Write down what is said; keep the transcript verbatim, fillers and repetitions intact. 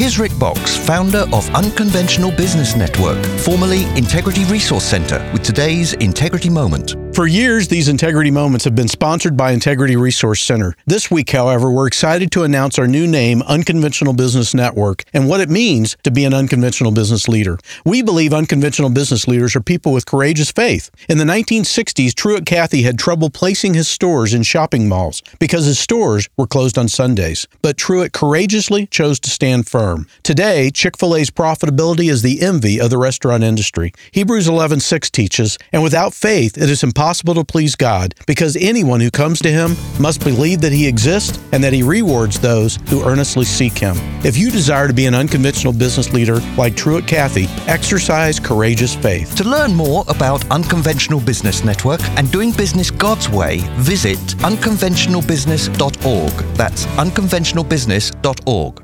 Here's Rick Box, founder of Unconventional Business Network, formerly Integrity Resource Center, with today's Integrity Moment. For years, these Integrity Moments have been sponsored by Integrity Resource Center. This week, however, we're excited to announce our new name, Unconventional Business Network, and what it means to be an unconventional business leader. We believe unconventional business leaders are people with courageous faith. In the nineteen sixties, Truett Cathy had trouble placing his stores in shopping malls because his stores were closed on Sundays. But Truett courageously chose to stand firm. Today, Chick-fil-A's profitability is the envy of the restaurant industry. Hebrews eleven six teaches, and without faith, it is impossible Impossible to please God, because anyone who comes to Him must believe that He exists and that He rewards those who earnestly seek Him. If you desire to be an unconventional business leader like Truett Cathy, exercise courageous faith. To learn more about Unconventional Business Network and doing business God's way, visit unconventional business dot org. That's unconventional business dot org.